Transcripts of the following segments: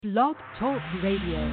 Blog Talk Radio.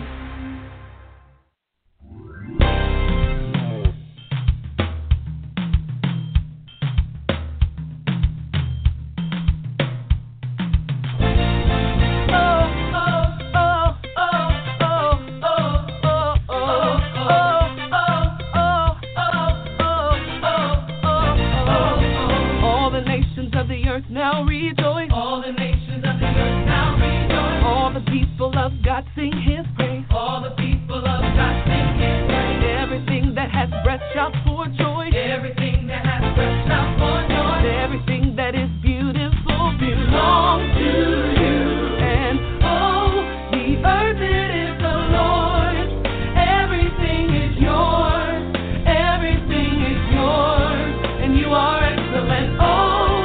Now rejoice. All the nations of the earth now rejoice. All the people of God sing His praise. All the people of God sing His praise. Everything that has breath shout for joy. Everything that has breath shout for joy. Everything that is beautiful belongs to you. And oh, the earth it is the Lord's. Everything is yours. Everything is yours. And you are excellent. Oh.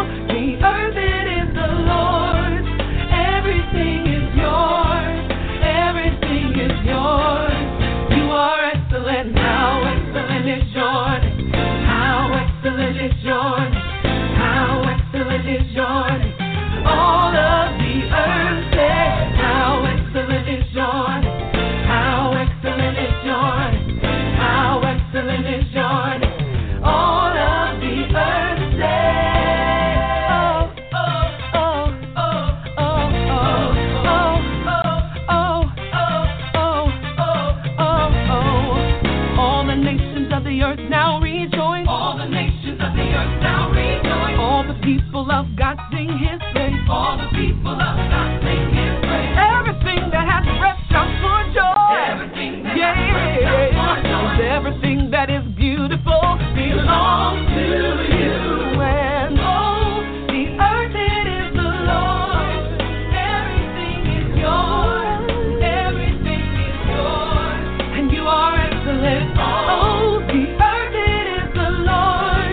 People of God sing His praise. All the people of God sing His praise. Everything that has breath shouts for joy. Everything that has breath shouts for joy. Everything that is beautiful belongs to you. And oh, the earth it is the Lord. Everything is yours. Everything is yours. And you are excellent. Oh, the earth it is the Lord.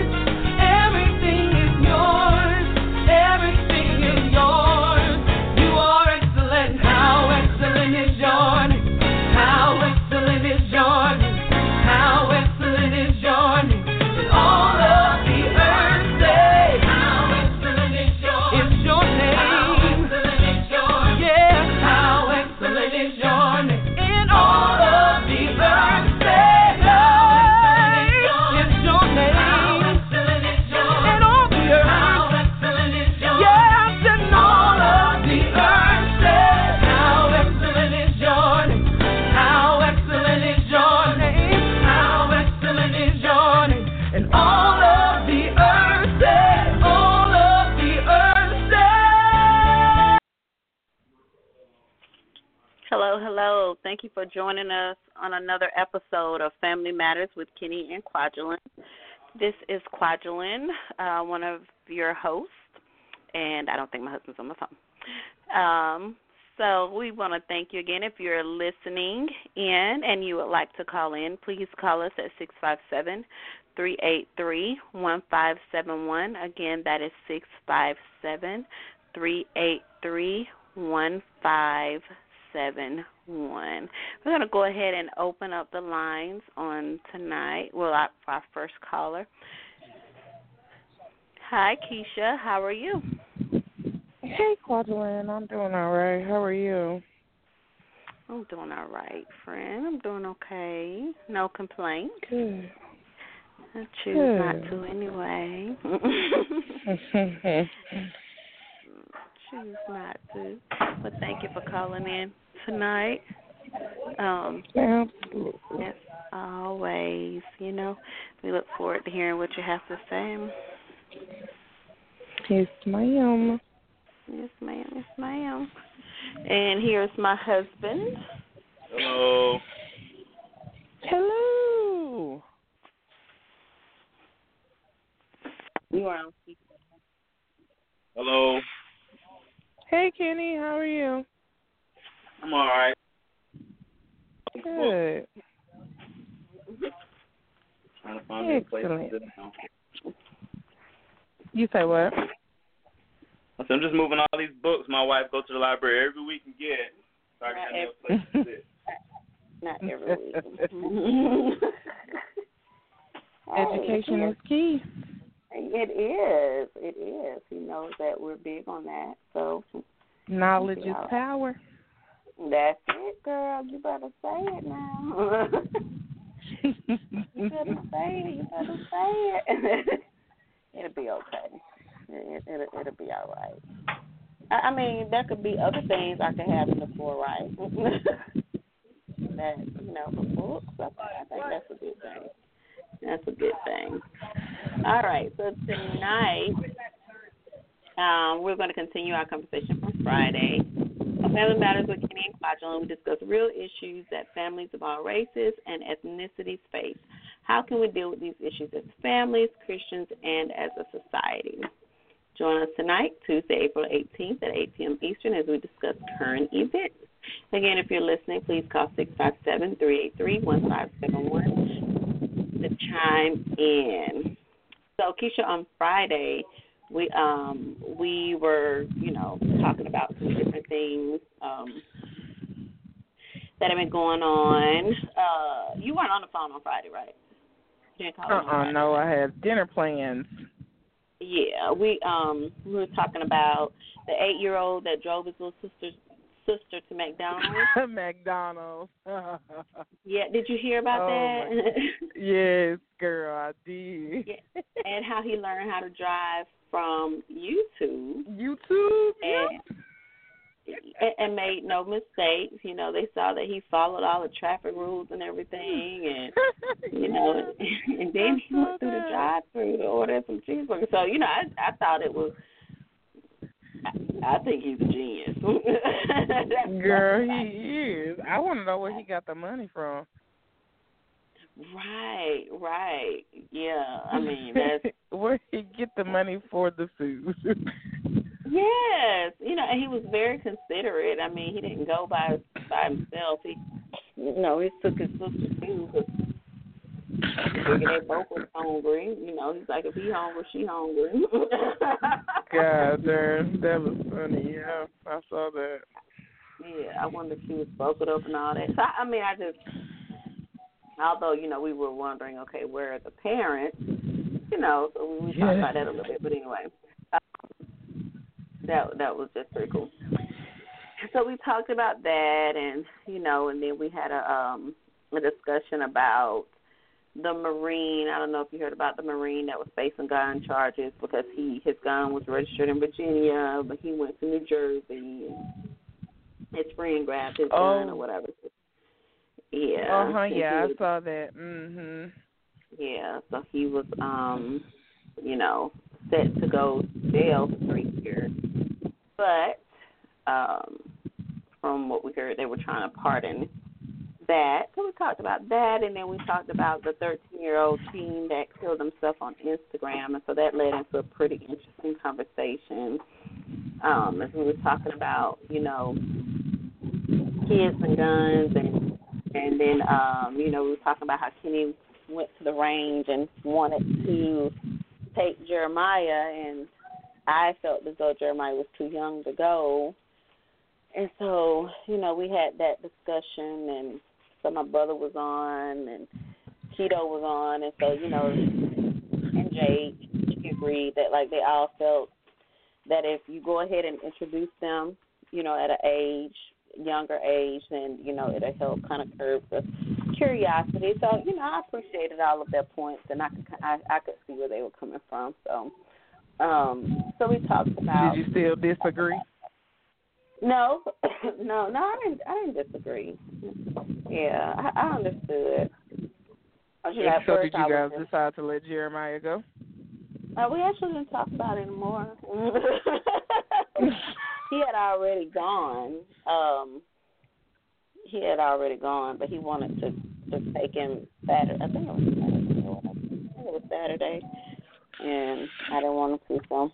Hello. Thank you for joining us on another episode of Family Matters with Kenny and Kwajalein. This is Kwajalein, one of your hosts, and I don't think my husband's on the phone. So we want to thank you again. If you're listening in and you would like to call in, please call us at 657-383-1571. Again, that is 657-383-1571. We're going to go ahead and open up the lines on tonight. Well, our first caller. Hi, Keisha. How are you? Hey, Kwajalein. I'm doing all right. How are you? I'm doing all right, friend. I'm doing okay. No complaints. Good. I choose not to anyway. Choose not to. But thank you for calling in tonight. Absolutely. Yes, always. We look forward to hearing what you have to say. Yes, ma'am. Yes, ma'am. Yes, ma'am. And here's my husband. Hello. Hello. You are on speaker. Hello. Hey, Kenny. How are you? I'm all right. Good. Trying to find me a place to sit down. You say what? I said, I'm just moving all these books my wife goes to the library every week and get. So I can have a place to sit. Not every week. Education is key. It is. It is. He knows that we're big on that. So knowledge is power. That's it, girl. You better say it now. You better say it. You better say it. It'll be okay. It'll be all right. I mean, there could be other things I could have in the forefront. That, for books, I think that's a good thing. That's a good thing. All right, so tonight we're going to continue our conversation from Friday. On Family Matters with Kenny and Kwajalein, we discuss real issues that families of all races and ethnicities face. How can we deal with these issues as families, Christians, and as a society? Join us tonight, Tuesday, April 18th at 8 p.m. Eastern, as we discuss current events. Again, if you're listening, please call 657-383-1571 to chime in. So, Keisha, on Friday, we were, talking about some different things that have been going on. You weren't on the phone on Friday, right? You didn't call on Friday. No, I had dinner plans. Yeah, we were talking about the 8-year-old that drove his little sister to McDonald's. McDonald's. Yeah, did you hear about that? Yes, girl, I did. Yeah. And how he learned how to drive from YouTube. And made no mistakes. They saw that he followed all the traffic rules and everything, and and then he went through the drive-thru to order some cheeseburgers. So I thought it was. I think he's a genius. Girl, he is. I want to know where he got the money from. Right. Yeah, I mean, that's... Where did he get the money for the food? Yes. And he was very considerate. I mean, he didn't go by himself. He took his sister, too, because they both were hungry. He's like, if he hungry, she hungry. God damn, that was funny. Yeah, I saw that. Yeah, I wonder if she was buckled up and all that. So, I mean, although, we were wondering, okay, where are the parents? So we talked about that a little bit. But anyway, that was just pretty cool. So we talked about that, and, and then we had a discussion about the Marine. I don't know if you heard about the Marine that was facing gun charges because his gun was registered in Virginia, but he went to New Jersey, and his friend grabbed his gun or whatever. Yeah. Yeah, I saw that. Mhm. Yeah, so he was, set to go to jail for 3 years. But from what we heard, they were trying to pardon that. So we talked about that, and then we talked about the 13-year-old teen that killed himself on Instagram, and so that led into a pretty interesting conversation as we were talking about, kids and guns, and then, we were talking about how Kenny went to the range and wanted to take Jeremiah, and I felt as though Jeremiah was too young to go. And so, we had that discussion, and so my brother was on, and Keto was on, and so, and Jake agreed that, like, they all felt that if you go ahead and introduce them, at an younger age, then, it'll help kind of curb the curiosity. So, I appreciated all of their points, and I could see where they were coming from. So, so we talked about. Did you still disagree? No, I didn't disagree. Yeah, I understood. So did you guys decide to let Jeremiah go? We actually didn't talk about it anymore. He had already gone. But he wanted to take him Saturday. I think it was Saturday, and I didn't want to so.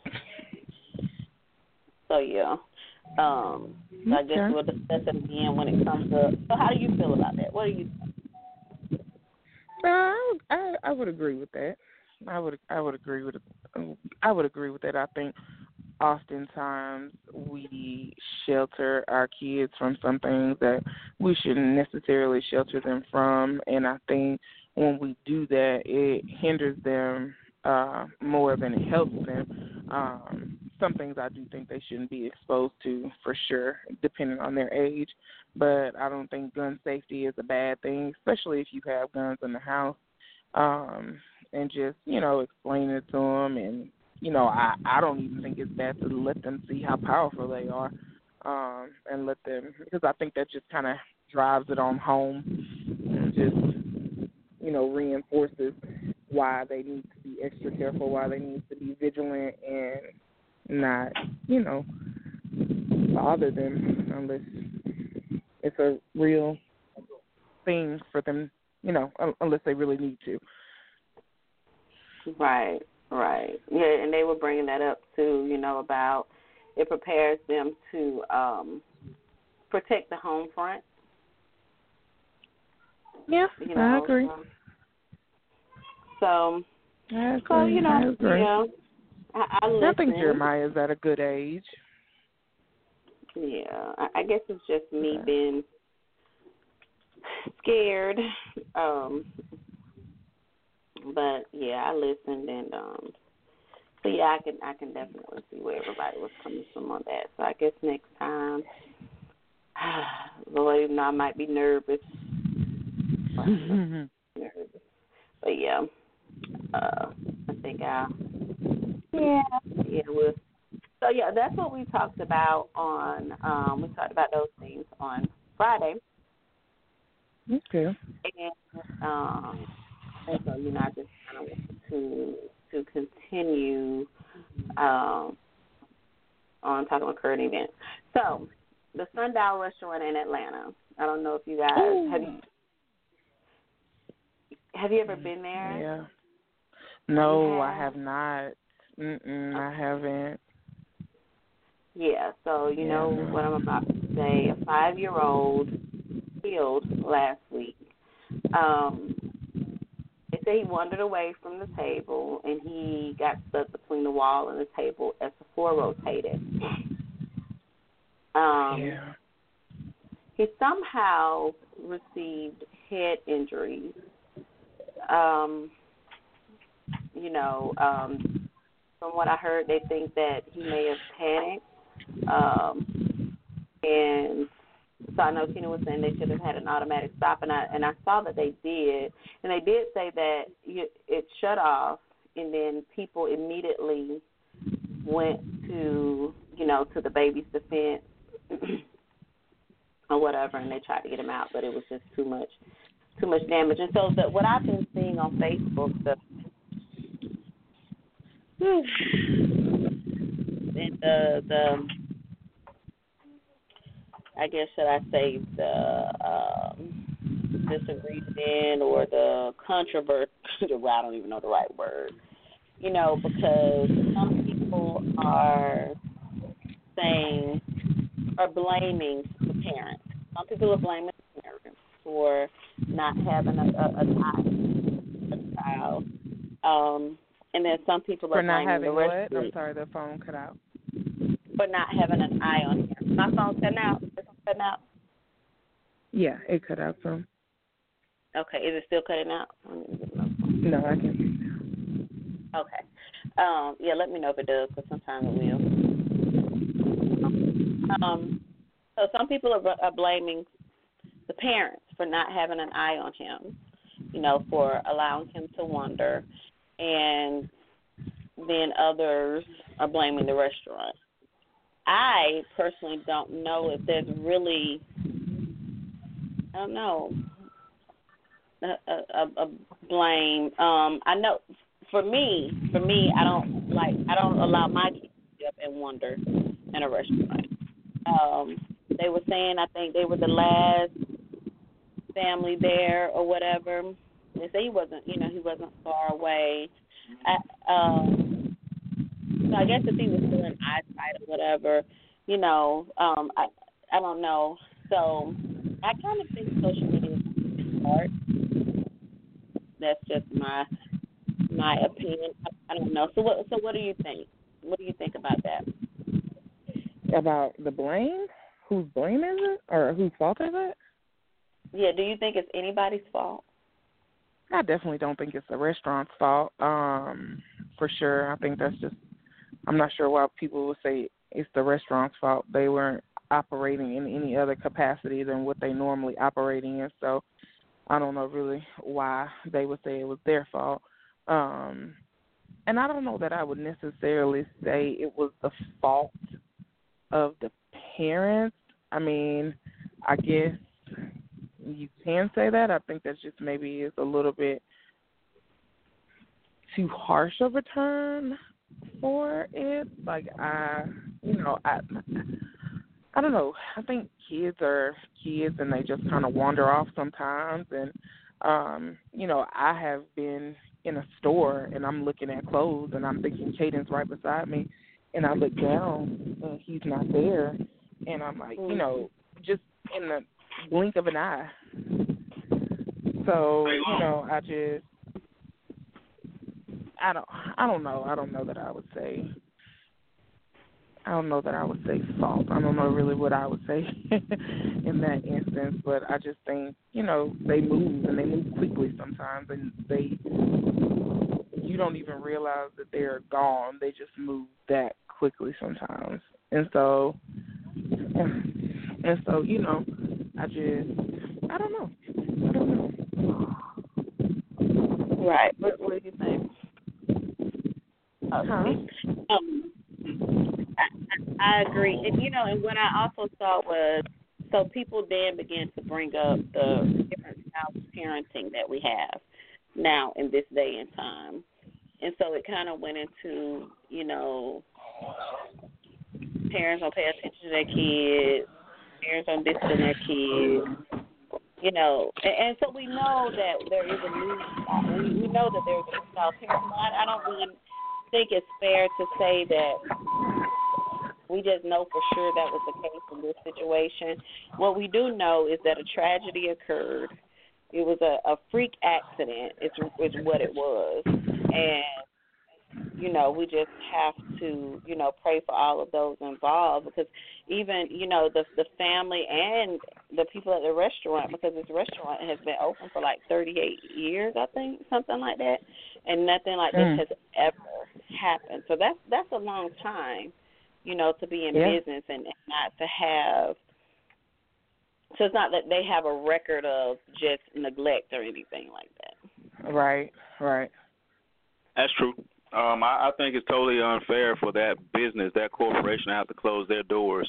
So yeah. So I guess we'll discuss it again when it comes up. So how do you feel about that? What do you think? I would agree with that. I would agree with that. I think oftentimes we shelter our kids from some things that we shouldn't necessarily shelter them from, and I think when we do that, it hinders them more than it helps them. some things I do think they shouldn't be exposed to for sure, depending on their age. But I don't think gun safety is a bad thing, especially if you have guns in the house. And just, explain it to them. And, I don't even think it's bad to let them see how powerful they are, and let them, because I think that just kind of drives it on home and just, reinforces why they need to be extra careful, why they need to be vigilant and not, bother them unless it's a real thing for them, unless they really need to. Right. Yeah, and they were bringing that up too, about it prepares them to protect the home front. Yeah, I agree. So, I agree. I think Jeremiah's at a good age. Yeah, I guess it's just me being scared. But yeah, I listened, and so yeah, I can definitely see where everybody was coming from on that. So I guess next time, Lord, even though I might be nervous. But yeah, I think we'll. So yeah, that's what we talked about on. We talked about those things on Friday. Okay. And so I just kind of want to continue on talking about current events. So the Sundial Restaurant in Atlanta. I don't know if you guys have you ever been there? Yeah. No, I have not. I haven't. Yeah, so what I'm about to say. A 5-year-old killed last week. They say he wandered away from the table and he got stuck between the wall and the table as the floor rotated. He somehow received head injuries. From what I heard, they think that he may have panicked. And so I know Tina was saying they should have had an automatic stop, and I saw that they did. And they did say that it shut off, and then people immediately went to, to the baby's defense or whatever, and they tried to get him out, but it was just too much damage. And so what I've been seeing on Facebook, the I guess should I say the disagreement or the controversy, I don't even know the right word, because some people are blaming the parents. Some people are blaming the parents for not having a child. And then some people are blaming the rest. I'm sorry, the phone cut out. For not having an eye on him. My phone's cutting out. Is it cutting out? Yeah, it cut out some. Okay, is it still cutting out? No, I can hear you now. Okay. Yeah, let me know if it does, because sometimes it will. So some people are blaming the parents for not having an eye on him, for allowing him to wander, and then others are blaming the restaurant. I personally don't know if there's really, a blame. I know for me, I don't allow my kids to get up and wander in a restaurant. They were saying I think they were the last family there or whatever. They say he wasn't far away. So I guess if he was still in eyesight or whatever, I don't know. So I kind of think social media is smart. That's just my opinion. I don't know. So what do you think? What do you think about that? About the blame? Whose blame is it, or whose fault is it? Yeah. Do you think it's anybody's fault? I definitely don't think it's the restaurant's fault. For sure, I think that's just I'm not sure why people would say it's the restaurant's fault. They weren't operating in any other capacity than what they normally operating in. So I don't know really why they would say it was their fault. And I don't know that I would necessarily say it was the fault of the parents. I mean, I guess you can say that. I think that's just maybe it's a little bit too harsh of a term for it. Like, I don't know. I think kids are kids and they just kind of wander off sometimes. And, I have been in a store and I'm looking at clothes and I'm thinking Caden's right beside me. And I look down and he's not there. And I'm like, just in the blink of an eye. So, I don't know. I don't know that I would say fault. I don't know really what I would say in that instance, but I just think, they move and they move quickly sometimes, and you don't even realize that they're gone. They just move that quickly sometimes. And so, I don't know. Right. What do you think? I agree. And, and what I also saw was, so people then began to bring up the different styles of parenting that we have now in this day and time. And so it kind of went into, parents don't pay attention to their kids, parents don't discipline their kids, and so we know that there is a new, we know that there's a new style of parenting. I don't really think it's fair to say that we just know for sure that was the case in this situation. What we do know is that a tragedy occurred. It was a freak accident is what it was. And, we just have to, pray for all of those involved, because even, the family and the people at the restaurant, because this restaurant has been open for like 38 years, I think, something like that, and nothing like this has ever happened. So that's a long time, to be in business and not to have. So it's not that they have a record of just neglect or anything like that. Right. That's true. I think it's totally unfair for that business, that corporation, to have to close their doors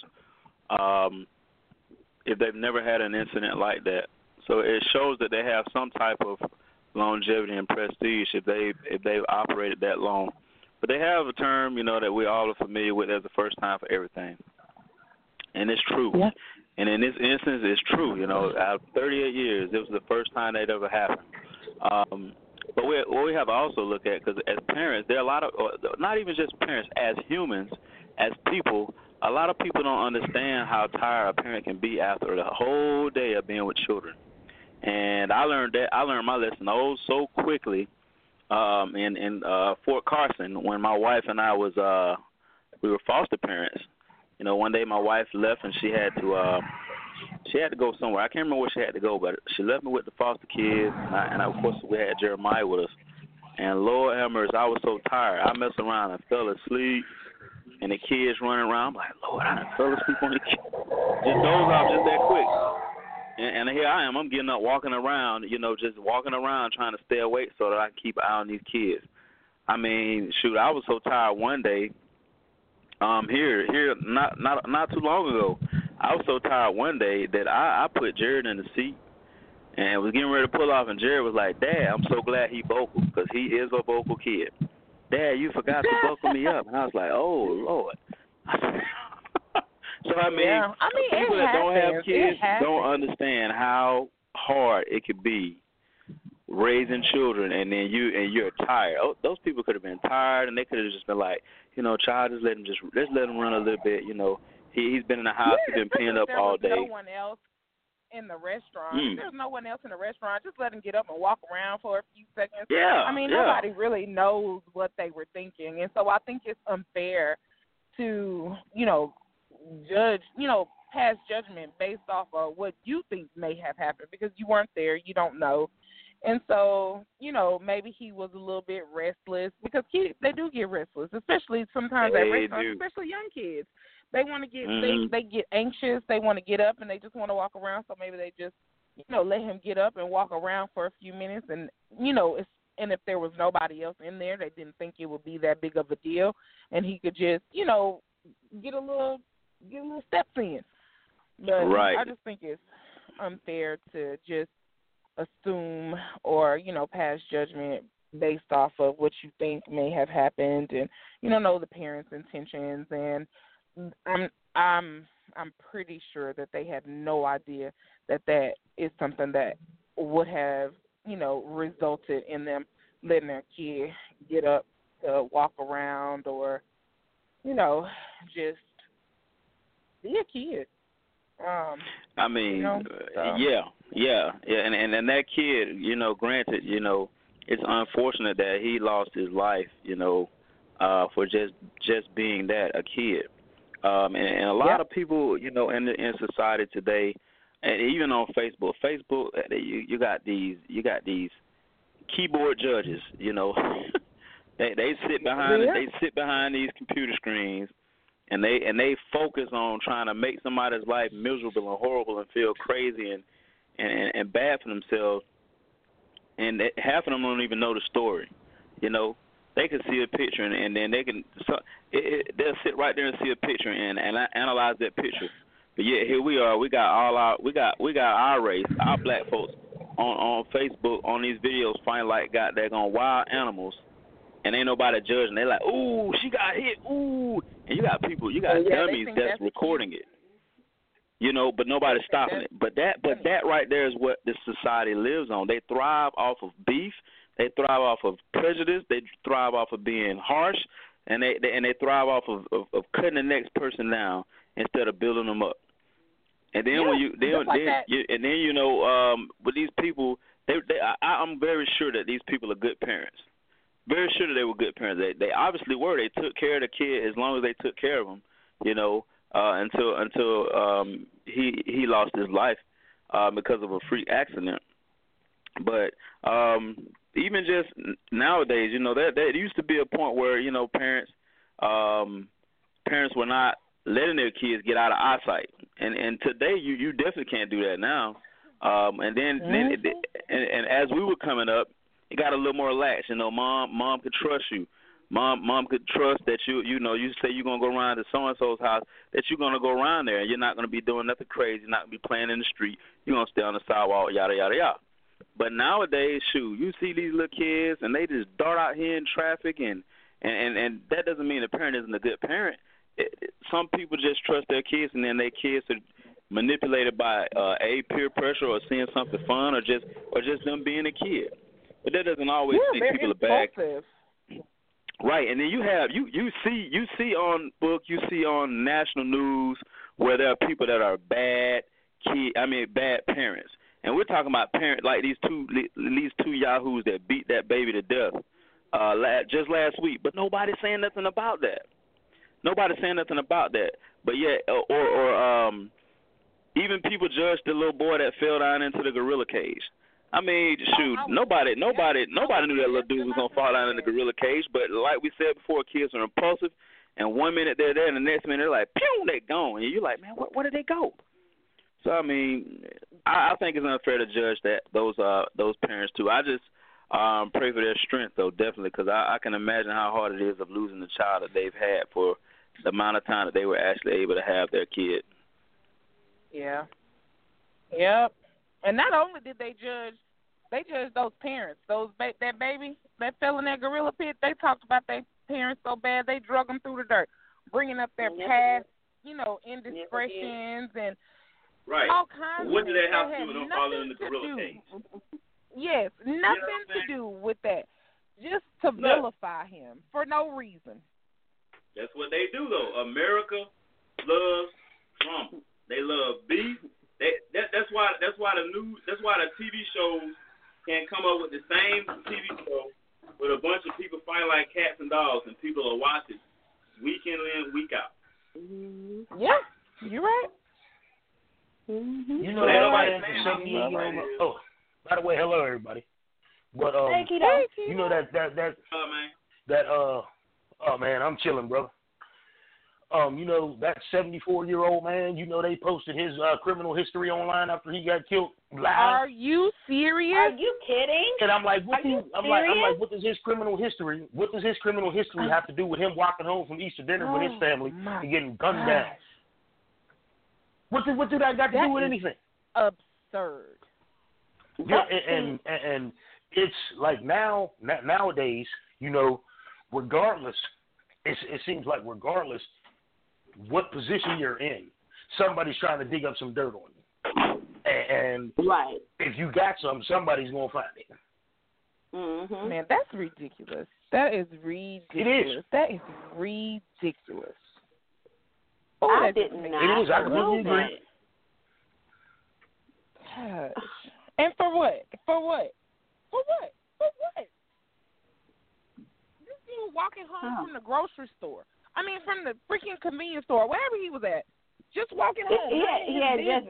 if they've never had an incident like that. So it shows that they have some type of longevity and prestige if they've operated that long. But they have a term, that we all are familiar with as the first time for everything, and it's true. Yeah. And in this instance, it's true. Out of 38 years, it was the first time that ever happened. But what we have to also look at, because as parents, there are a lot of, not even just parents, as humans, as people, a lot of people don't understand how tired a parent can be after the whole day of being with children. And I learned my lesson so quickly in Fort Carson when my wife and I we were foster parents. One day my wife left and she had to go somewhere. I can't remember where she had to go, but she left me with the foster kids, and of course we had Jeremiah with us. And Lord have mercy, I was so tired. I messed around and fell asleep, and the kids running around. I'm like, Lord, I done fell asleep on the kids. Just dozed off just that quick. And here I am. I'm getting up, walking around, just walking around trying to stay awake so that I can keep an eye on these kids. I mean, shoot, I was so tired one day. Here, not too long ago, I was so tired one day that I put Jared in the seat and was getting ready to pull off, and Jared was like, Dad, I'm so glad he vocal, because he is a vocal kid. Dad, you forgot to buckle me up. And I was like, oh, Lord. So, people that don't have kids don't understand how hard it could be raising children, and then you're tired. Oh, those people could have been tired, and they could have just been like, child, let's let him run a little bit. He's been in the house, he's been pinned up all day. No one else in the restaurant. There's no one else in the restaurant. Just let him get up and walk around for a few seconds. Yeah. Nobody really knows what they were thinking, and so I think it's unfair to judge, pass judgment based off of what you think may have happened, because you weren't there, you don't know. And so, maybe he was a little bit restless because kids, they do get restless, especially sometimes at restaurants, especially young kids. They want to get, they get anxious. They want to get up and they just want to walk around. So maybe they just, let him get up and walk around for a few minutes. And, and if there was nobody else in there, they didn't think it would be that big of a deal. And he could just, get a little steps in. But right. I just think it's unfair to just assume or, pass judgment based off of what you think may have happened and you don't know the parents' intentions. And I'm pretty sure that they had no idea that is something that would have, resulted in them letting their kid get up to walk around or, just be a kid. I mean, yeah, and that kid, granted, it's unfortunate that he lost his life, for just being that, a kid. And a lot of people, in society today, and even on Facebook, you got these keyboard judges, they sit behind these computer screens. And they focus on trying to make somebody's life miserable and horrible and feel crazy and bad for themselves. And half of them don't even know the story. They can see a picture and then they'll sit right there and see a picture and analyze that picture. But yet here we are. We got our race, our black folks on Facebook on these videos find like got daggone wild animals. And ain't nobody judging. They like, ooh, she got hit, ooh. And you got dummies that's recording it. But nobody's stopping it. But that right there is what this society lives on. They thrive off of beef. They thrive off of prejudice. They thrive off of being harsh, and they thrive off of cutting the next person down instead of building them up. And then with these people, I'm very sure that these people are good parents. Very sure that they were good parents. They obviously were. They took care of the kid as long as they took care of him, until he lost his life because of a freak accident. But even just nowadays, there used to be a point where parents were not letting their kids get out of eyesight, and today you definitely can't do that now. And as we were coming up, it got a little more lax. Mom could trust you. Mom could trust that you say you're gonna go around to so and so's house, that you're gonna go around there and you're not gonna be doing nothing crazy, not gonna be playing in the street. You're gonna stay on the sidewalk, yada yada yada. But nowadays, you see these little kids and they just dart out here in traffic, and that doesn't mean the parent isn't a good parent. Some people just trust their kids, and then their kids are manipulated by peer pressure or seeing something fun or just them being a kid. But that doesn't always make people bad. Right, and then you see on national news where there are people that are bad parents, and we're talking about parents like these two yahoos that beat that baby to death just last week. But nobody's saying nothing about that. But yet, or even people judge the little boy that fell down into the gorilla cage. I mean, shoot, nobody knew that little dude was gonna fall down in the gorilla cage. But like we said before, kids are impulsive, and 1 minute they're there, and the next minute they're like, pew, they're gone, and you're like, man, where did they go? So I mean, I think it's unfair to judge those parents too. I just pray for their strength though, definitely, because I can imagine how hard it is of losing the child that they've had for the amount of time that they were actually able to have their kid. Yeah. Yep. And not only did they judge those parents, that baby that fell in that gorilla pit. They talked about their parents so bad they drug them through the dirt, bringing up their past, indiscretions and all kinds. What did they have to do with them falling in the gorilla cage? Yes, nothing to do with that. Just to vilify him for no reason. That's what they do, though. America loves drama. They love beef. That's why the TV shows can come up with the same TV show with a bunch of people fighting like cats and dogs, and people are watching week in and week out. Mm-hmm. Yeah, you're right. Mm-hmm. By the way, hello everybody. But Thank you, you know that oh man, I'm chilling, brother. You know, that 74-year-old man, you know, they posted his criminal history online after he got killed live. Are you serious? Are you kidding? And I'm like, what I'm like, what does his criminal history? What does his criminal history have to do with him walking home from Easter dinner with his family and getting gunned down? What do that got to do with anything? Absurd. Yeah, and it's like nowadays, you know, regardless, it seems like regardless what position you're in, somebody's trying to dig up some dirt on you. And right. If you got somebody's going to find it. Mm-hmm. Man, that's ridiculous. That is ridiculous. It is. That is ridiculous. I did not. It is. I completely agree. Gosh. And for what? For what? For what? For what? This dude walking home from the grocery store. I mean, from the freaking convenience store, wherever he was at. Just walking home. He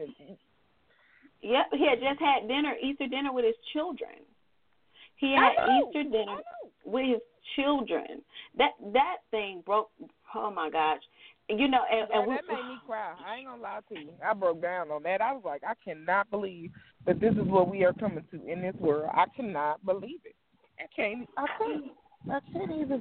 had just had Easter dinner with his children. He had Easter dinner with his children. That thing broke. Oh my gosh. You know, and that made me cry. I ain't gonna lie to you. I broke down on that. I was like, I cannot believe that this is what we are coming to in this world. I cannot believe it. I can't even.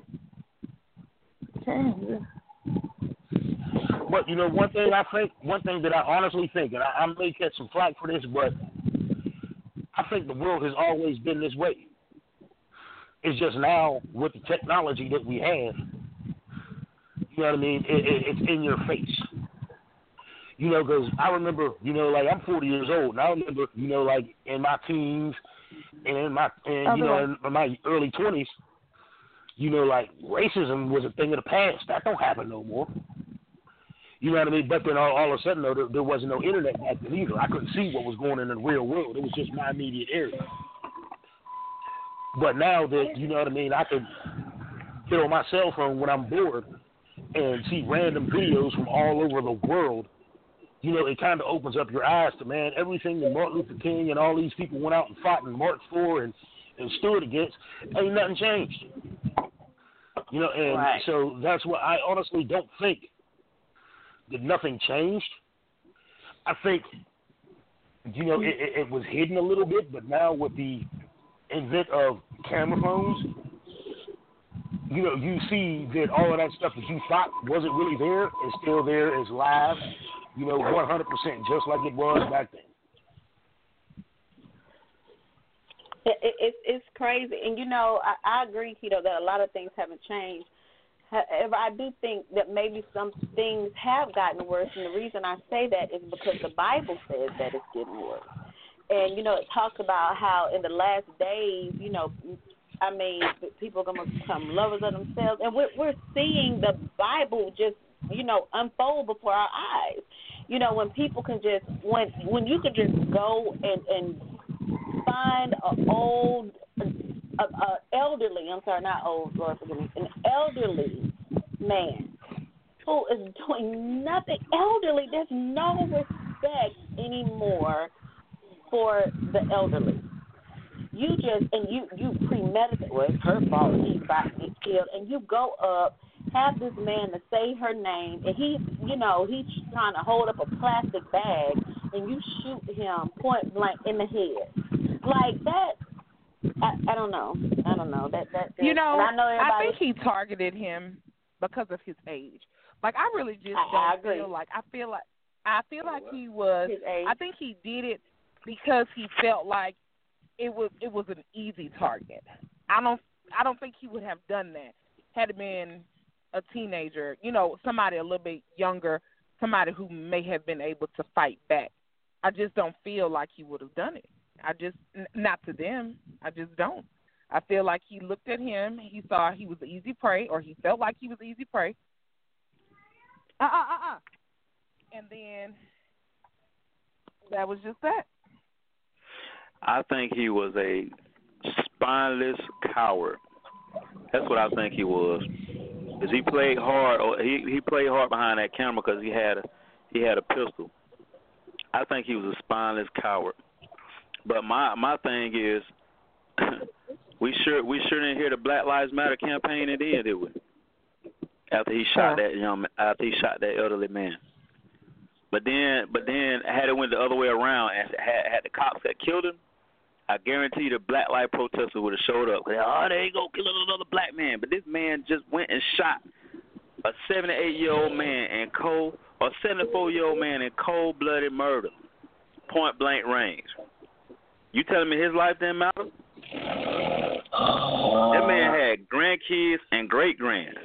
But you know, one thing that I honestly think, and I may catch some flack for this, but I think the world has always been this way. It's just now with the technology that we have. You know what I mean? It's in your face. You know, because I remember, you know, like I'm 40 years old, and I remember, you know, like in my teens and in my early 20s, you know, like racism was a thing of the past. That don't happen no more. You know what I mean? But then all of a sudden, though, there wasn't no internet back then either. I couldn't see what was going on in the real world. It was just my immediate area. But now that, you know what I mean, I can get on my cell phone when I'm bored and see random videos from all over the world, you know, it kind of opens up your eyes to, man, everything that Martin Luther King and all these people went out and fought and marched for and stood against, ain't nothing changed. You know, and so that's why I honestly don't think that nothing changed. I think, you know, it was hidden a little bit, but now with the advent of camera phones, you know, you see that all of that stuff that you thought wasn't really there is still there, is live, you know, 100%, just like it was back then. It's crazy. And, you know, I agree, Keto, that a lot of things haven't changed. However, I do think that maybe some things have gotten worse, and the reason I say that is because the Bible says that it's getting worse. And, you know, it talks about how in the last days, you know, I mean, people are going to become lovers of themselves. And we're seeing the Bible just, you know, unfold before our eyes. You know, when people can just, when you could just go and find an elderly, I'm sorry, not old, Lord forgive me, an elderly man who is doing nothing. Elderly, there's no respect anymore for the elderly. You just, and you premeditate, well, it's her fault, he's about to get killed, and you go up, have this man to say her name, and he's trying to hold up a plastic bag, and you shoot him point blank in the head. Like that, I don't know. That you know, and I think he targeted him because of his age. Like, I really just don't feel like, I feel like he was, I think he did it because he felt like it was an easy target. I don't think he would have done that had it been a teenager, you know, somebody a little bit younger, somebody who may have been able to fight back. I just don't feel like he would have done it. Not to them. I just don't. I feel like he looked at him, he saw he was easy prey, or he felt like he was easy prey. And then that was just that. I think he was a spineless coward. That's what I think he was. Because he played hard. He played hard behind that camera because he had a pistol. I think he was a spineless coward. But my thing is, We sure didn't hear the Black Lives Matter campaign at the end, did we? After he shot that elderly man. But then had it went the other way around and had the cops that killed him, I guarantee the Black Lives protesters would have showed up. They ain't gonna kill another black man. But this man just went and shot a 78-year-old man in cold, or 74-year-old man in cold-blooded murder, point blank range. You telling me his life didn't matter? That man had grandkids and great-grands.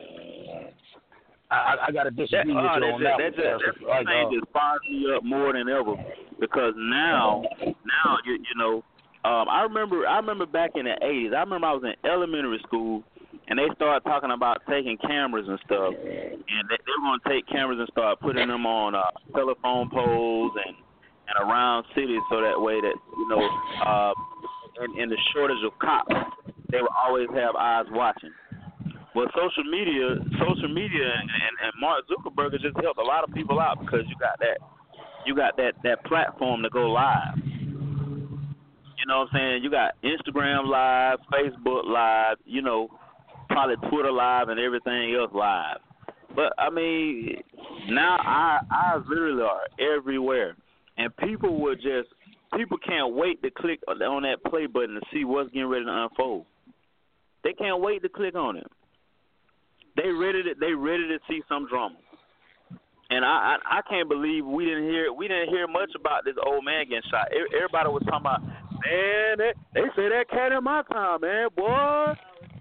I got to disagree with you on that. That thing just fires me up more than ever, because now you know, I remember back in the 80s. I remember I was in elementary school, and they started talking about taking cameras and stuff, and they were going to take cameras and start putting them on telephone poles and around cities, so that way that, you know, in the shortage of cops, they would always have eyes watching. Well, social media and Mark Zuckerberg has just helped a lot of people out, because you got that platform to go live. You know what I'm saying? You got Instagram Live, Facebook Live, you know, probably Twitter Live and everything else live. But I mean, now eyes literally are everywhere, and people can't wait to click on that play button to see what's getting ready to unfold. They can't wait to click on it. They ready to see some drama. And I can't believe we didn't hear much about this old man getting shot. Everybody was talking about, man, they say that cat in my time, man, boy.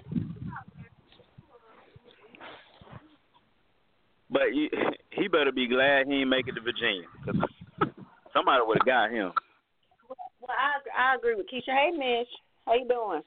But he better be glad he ain't make it to Virginia, because somebody would have got him. Well, I agree with Keisha. Hey, Mish, how you doing?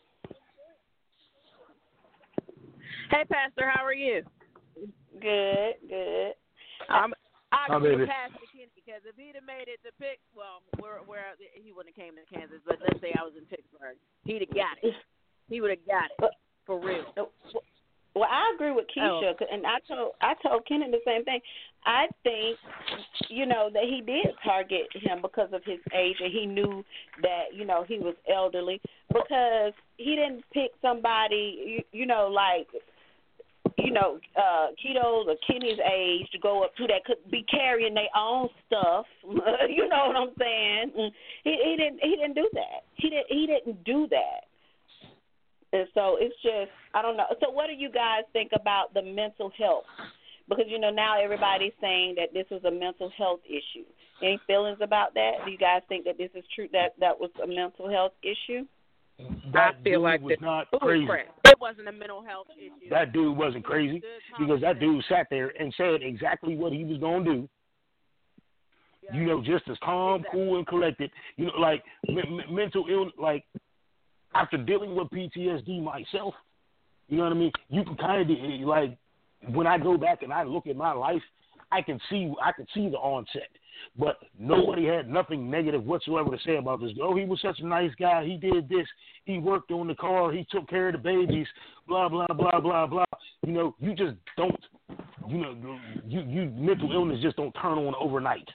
Hey, Pastor, how are you? Good. I agree with Pastor Kenny, because if he'd have made it to where he wouldn't have came to Kansas, but let's say I was in Pittsburgh, he'd have got it. He would have got it, for real. Well, I agree with Keisha, and I told Kenny the same thing. I think, you know, that he did target him because of his age, and he knew that, you know, he was elderly, because he didn't pick somebody, you know, like, you know, Keto's or Kenny's age to go up to that could be carrying their own stuff. You know what I'm saying? He didn't do that. He didn't do that. And so it's just, I don't know. So what do you guys think about the mental health? Because, you know, now everybody's saying that this was a mental health issue. Any feelings about that? Do you guys think that this is true, that was a mental health issue? I feel like was not crazy. It wasn't a mental health issue. That dude wasn't crazy, because that dude sat there and said exactly what he was going to do. Yeah. You know, just as calm, cool, and collected. You know, like mental illness, like after dealing with PTSD myself, you know what I mean? You can kind of, like, when I go back and I look at my life, I can see the onset. But nobody had nothing negative whatsoever to say about this. Oh, he was such a nice guy. He did this. He worked on the car. He took care of the babies. Blah, blah, blah, blah, blah. You know, you just don't, you know, you mental illness just don't turn on overnight.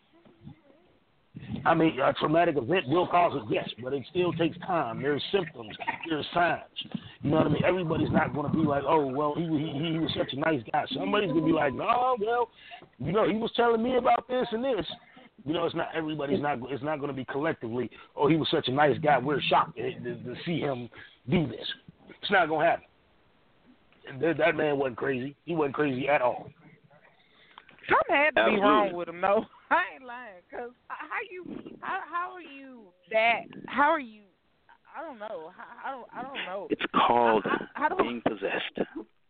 I mean, a traumatic event will cause it, yes, but it still takes time. There's symptoms. There's signs. You know what I mean? Everybody's not going to be like, oh, well, he was such a nice guy. Somebody's going to be like, no, well, you know, he was telling me about this and this. You know, it's not going to be collectively, oh, he was such a nice guy. We're shocked to see him do this. It's not going to happen. That man wasn't crazy. He wasn't crazy at all. Something had to be wrong with him, though. I ain't lying, because how are you, I don't know. I don't know. It's called being possessed.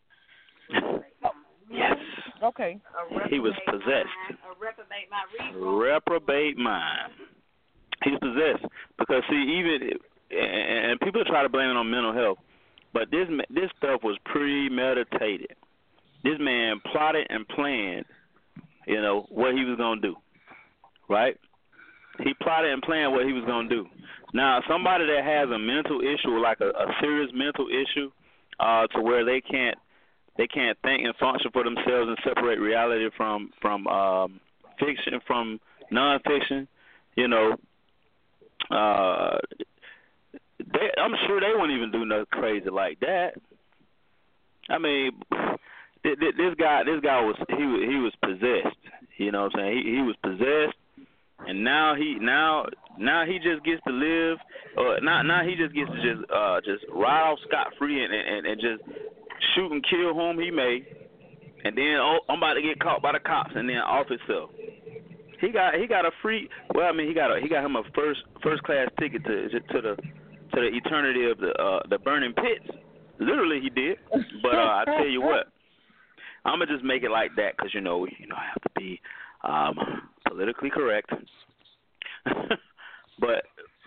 Yes. Okay. He was possessed. A reprobate mind. He's possessed. Because, see, and people try to blame it on mental health, but this stuff was premeditated. This man plotted and planned, you know, what he was going to do. Right? He plotted and planned what he was going to do. Now, somebody that has a mental issue, like a serious mental issue, to where they can't think and function for themselves and separate reality from fiction from nonfiction, you know, I'm sure they wouldn't even do nothing crazy like that. I mean, this guy was possessed. You know what I'm saying? He was possessed, and now he just gets to live. Now he just gets to just ride off scot free and just shoot and kill whom he may, and then I'm about to get caught by the cops, and then off himself. He got a free. Well, I mean, he got him a first class ticket to the eternity of the burning pits. Literally, he did. But I tell you what, I'm gonna just make it like that because I have to be politically correct. But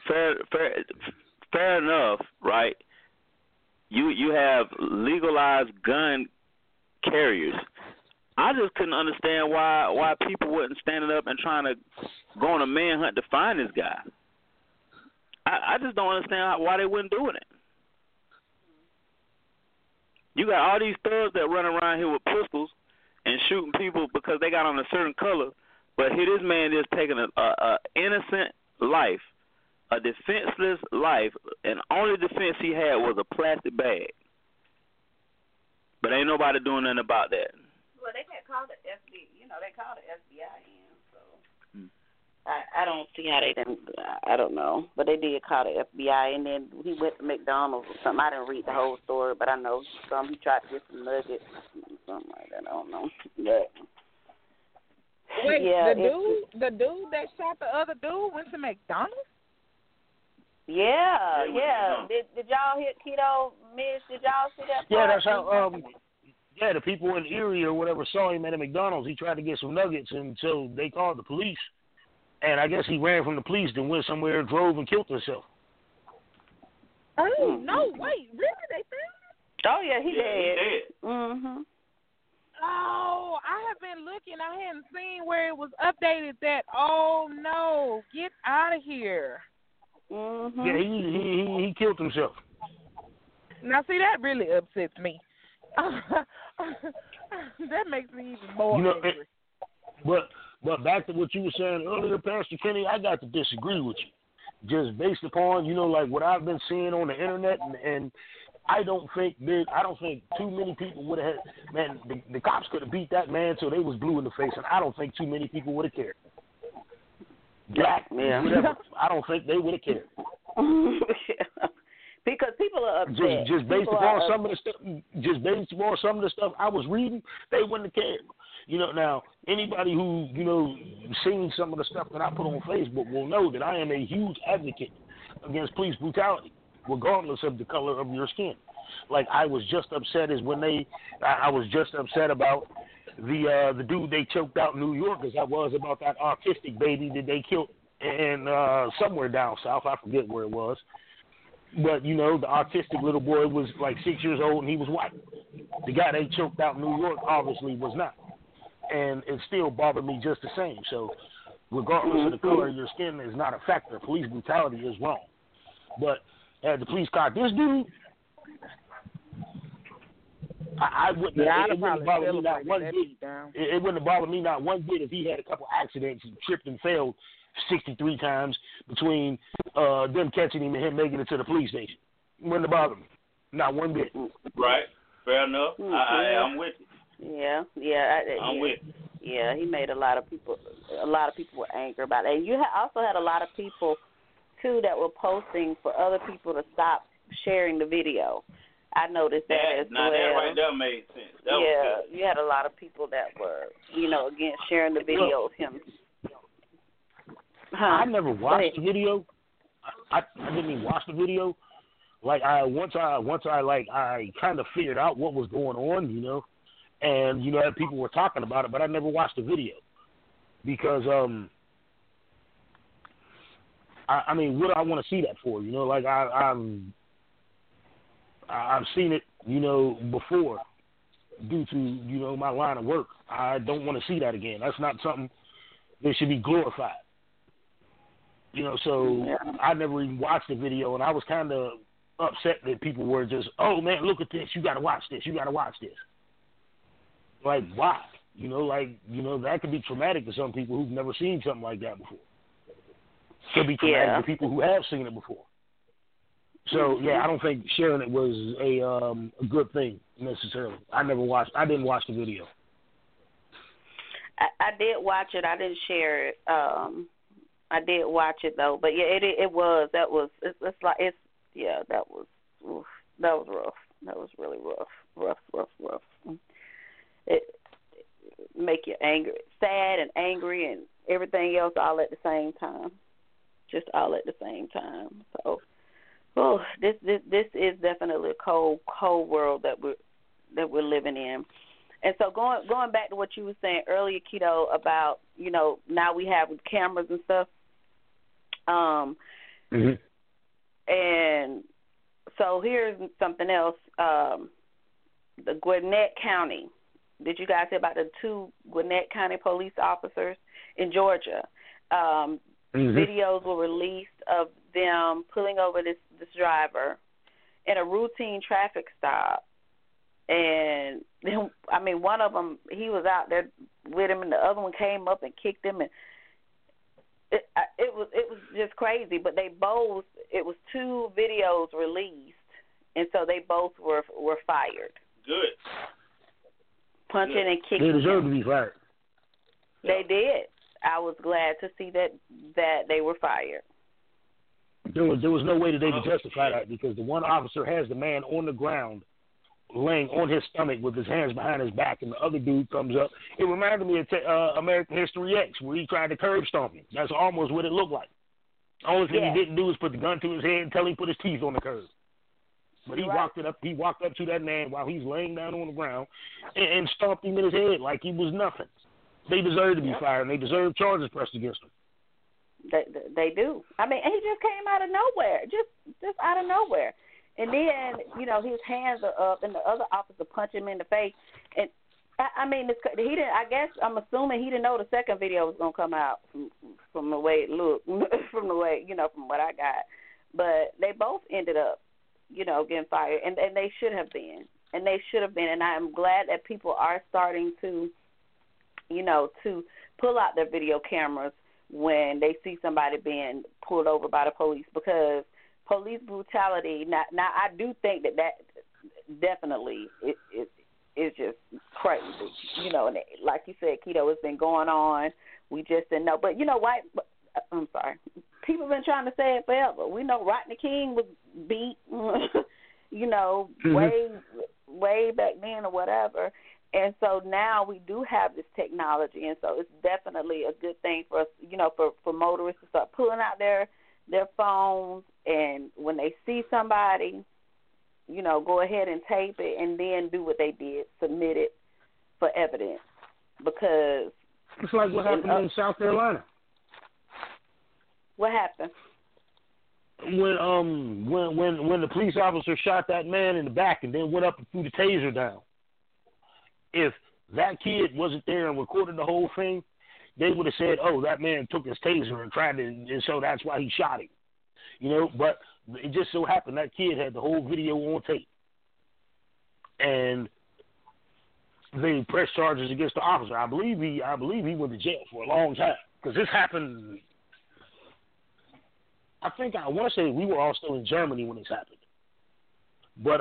fair enough, right? You have legalized gun carriers. I just couldn't understand why people wasn't standing up and trying to go on a manhunt to find this guy. I just don't understand why they wasn't doing it. You got all these thugs that run around here with pistols and shooting people because they got on a certain color, but here this man is taking a innocent life, a defenseless life, and only defense he had was a plastic bag. But ain't nobody doing nothing about that. Well, they can't call the FBI. They call the FBI in, so I don't see how they didn't. I don't know, but they did call the FBI, and then he went to McDonald's or something. I didn't read the whole story, but I know he tried to get some nuggets, something like that. I don't know. But, wait, yeah, the dude that shot the other dude went to McDonald's? Yeah. Did y'all hit Keto, Miss? Did y'all see that? Yeah, that's how. Yeah, the people in Erie or whatever saw him at a McDonald's. He tried to get some nuggets, and so they called the police. And I guess he ran from the police, then went somewhere, drove, and killed himself. Oh, no, wait, really? They found him? Oh, yeah, he did. He did. Mm-hmm. Oh, I have been looking. I hadn't seen where it was updated that, oh, no, get out of here. Mm-hmm. Yeah, he killed himself. Now, see, that really upsets me. That makes me even more angry. But back to what you were saying earlier, Pastor Kenny, I got to disagree with you. Just based upon, like what I've been seeing on the internet, and I don't think too many people would have had, man, the cops could have beat that man till they was blue in the face, and I don't think too many people would have cared. Black, whatever, I don't think they would have cared. Because people are upset. Just based upon some of the stuff I was reading, they wouldn't have cared. Now anybody who seen some of the stuff that I put on Facebook will know that I am a huge advocate against police brutality, regardless of the color of your skin. Like I was just upset I was just upset about the dude they choked out in New York as I was about that autistic baby that they killed in somewhere down south. I forget where it was. But, the autistic little boy was like 6 years old and he was white. The guy they choked out in New York obviously was not. And it still bothered me just the same. So regardless of the color of your skin is not a factor. Police brutality is wrong. But had the police caught this dude, it wouldn't bother me not one bit. It wouldn't have bothered me not one bit if he had a couple accidents and tripped and fell 63 times between them catching him and him making it to the police station. It wouldn't have bothered me. Not one bit. Right. Fair enough. I'm with you. Yeah. I'm with you. Yeah, he made a lot of people were angry about it. And you also had a lot of people, too, that were posting for other people to stop sharing the video. I noticed that as well. That right there made sense. That was good. You had a lot of people that were, against sharing the video of him. I never watched the video. I didn't even watch the video. Like once I kind of figured out what was going on, and people were talking about it, but I never watched the video because I mean, what do I want to see that for? Like I've seen it, before due to my line of work. I don't want to see that again. That's not something that should be glorified. So I never even watched the video, and I was kind of upset that people were just, oh, man, look at this. You got to watch this. You got to watch this. Like, why? That could be traumatic to some people who've never seen something like that before. Could be traumatic to people who have seen it before. So yeah, I don't think sharing it was a good thing necessarily. I didn't watch the video. I did watch it. I didn't share it. I did watch it though, but yeah, it was that was it's like it's yeah that was rough. That was really rough. It make you angry, sad and angry and everything else all at the same time. Just all at the same time. So, this is definitely a cold world that we're living in. And so going back to what you were saying earlier, Keto, about now we have cameras and stuff. And so here's something else. The Gwinnett County. Did you guys hear about the 2 Gwinnett County police officers in Georgia? Videos were released of them pulling over this driver in a routine traffic stop. And then, one of them, he was out there with him, and the other one came up and kicked him, and it was just crazy. But it was 2 videos released, and so they both were fired. Good. Punching and kicking. They deserve to be fired. They did. I was glad to see that they were fired. There was no way that they could justify that, because the one officer has the man on the ground laying on his stomach with his hands behind his back, and the other dude comes up. It reminded me of American History X, where he tried to curb stomp him. That's almost what it looked like. The only thing he didn't do was put the gun to his head and tell him to put his teeth on the curb. But he walked up to that man while he's laying down on the ground and stomped him in his head like he was nothing. They deserve to be fired, and they deserve charges pressed against them. They do. He just came out of nowhere, just out of nowhere. And then, his hands are up, and the other officer punched him in the face. And he didn't. I guess I'm assuming he didn't know the second video was gonna come out from the way it looked, from the way from what I got. But they both ended up, getting fired, and they should have been, and I'm glad that people are starting to, to pull out their video cameras when they see somebody being pulled over by the police, because police brutality. Now I do think that definitely is just crazy. And like you said, Keto, it's been going on. We just didn't know. But why? I'm sorry. People have been trying to say it forever. We know Rodney King was beat, way back then or whatever. And so now we do have this technology, and so it's definitely a good thing for us, for motorists to start pulling out their phones, and when they see somebody, go ahead and tape it, and then do what they did, submit it for evidence. Because it's like what happened in South Carolina. What happened? When the police officer shot that man in the back and then went up and threw the taser down. If that kid wasn't there and recorded the whole thing, they would have said, "Oh, that man took his taser and tried to, and so that's why he shot him." But it just so happened that kid had the whole video on tape, and they pressed charges against the officer. I believe he went to jail for a long time, because this happened. I want to say we were all still in Germany when this happened, but